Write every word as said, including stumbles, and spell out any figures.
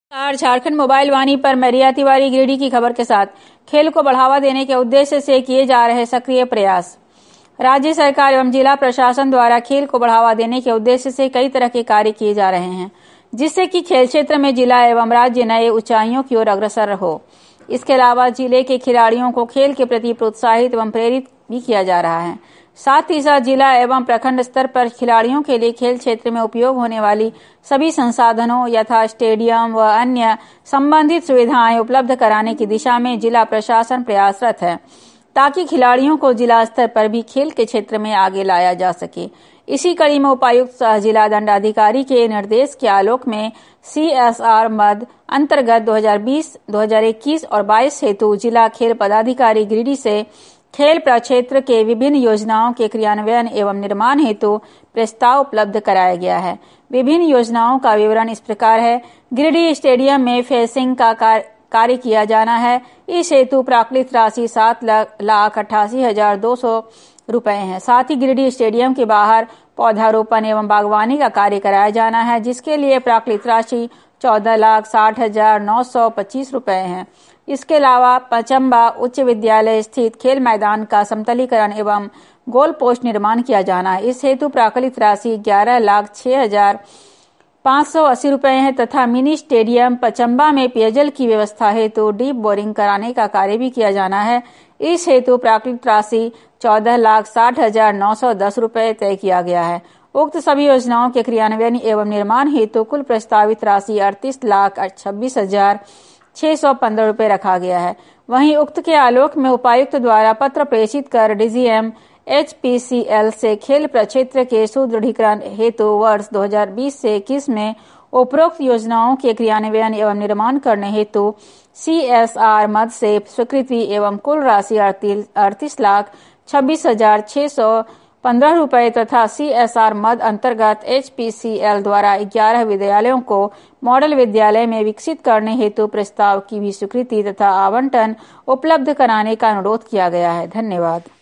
नमस्कार, झारखंड मोबाइल वाणी पर मैं रिया तिवारी गिरिडीह की खबर के साथ खेल को बढ़ावा देने के उद्देश्य से किए जा रहे सक्रिय प्रयास। राज्य सरकार एवं जिला प्रशासन द्वारा खेल को बढ़ावा देने के उद्देश्य से कई तरह के कार्य किए जा रहे हैं, जिससे कि खेल क्षेत्र में जिला एवं राज्य नए ऊंचाइयों की ओर अग्रसर हो। इसके अलावा जिले के खिलाड़ियों को खेल के प्रति प्रोत्साहित एवं प्रेरित भी किया जा रहा है। साथ ही साथ जिला एवं प्रखंड स्तर पर खिलाड़ियों के लिए खेल क्षेत्र में उपयोग होने वाली सभी संसाधनों यथा स्टेडियम व अन्य संबंधित सुविधाएं उपलब्ध कराने की दिशा में जिला प्रशासन प्रयासरत है, ताकि खिलाड़ियों को जिला स्तर पर भी खेल के क्षेत्र में आगे लाया जा सके। इसी कड़ी में उपायुक्त सह जिला दंडाधिकारी के निर्देश के आलोक में सी एस आर मद अंतर्गत दो हज़ार बीस, दो हज़ार इक्कीस और बाईस हेतु जिला खेल पदाधिकारी गिरिडीह से खेल प्रक्षेत्र के विभिन्न योजनाओं के क्रियान्वयन एवं निर्माण हेतु प्रस्ताव उपलब्ध कराया गया है। विभिन्न योजनाओं का विवरण इस प्रकार है। गिरिडीह स्टेडियम में फेंसिंग का कार्य किया जाना है। इस हेतु प्राकृतिक राशि सात लाख अट्ठासी हजार दो सौ रुपए है। साथ ही गिरिडीह स्टेडियम के बाहर पौधारोपण एवं बागवानी का कार्य कराया जाना है, जिसके लिए प्राकृतिक राशि चौदह लाख साठ हजार नौ सौ पच्चीस रुपए है। इसके अलावा पचम्बा उच्च विद्यालय स्थित खेल मैदान का समतलीकरण एवं गोल पोस्ट निर्माण किया जाना है। इस हेतु प्राकृतिक राशि ग्यारह लाख छह हजार पाँच सौ अस्सी रुपए है तथा मिनी स्टेडियम पचम्बा में पेयजल की व्यवस्था हेतु डीप बोरिंग कराने का कार्य भी किया जाना है। इस हेतु प्राकृतिक राशि चौदह लाख साठ हजार नौ सौ दस रुपए तय किया गया है। उक्त सभी योजनाओं के क्रियान्वयन एवं निर्माण हेतु कुल प्रस्तावित राशि अड़तीस लाख छब्बीस हजार छह सौ पंद्रह रुपए रखा गया है। वहीं उक्त के आलोक में उपायुक्त द्वारा पत्र प्रेषित कर DGM H P C L से खेल प्रक्षेत्र के सुदृढ़ीकरण हेतु वर्ष दो हज़ार बीस से इक्कीस में उपरोक्त योजनाओं के क्रियान्वयन एवं निर्माण करने हेतु सी एस आर मद से स्वीकृति एवं कुल राशि अड़तीस लाख छब्बीस हजार छह सौ पंद्रह रुपए तथा सी एस आर मद अंतर्गत एच पी सी एल द्वारा ग्यारह विद्यालयों को मॉडल विद्यालय में विकसित करने हेतु प्रस्ताव की भी स्वीकृति तथा आवंटन उपलब्ध कराने का अनुरोध किया गया है। धन्यवाद।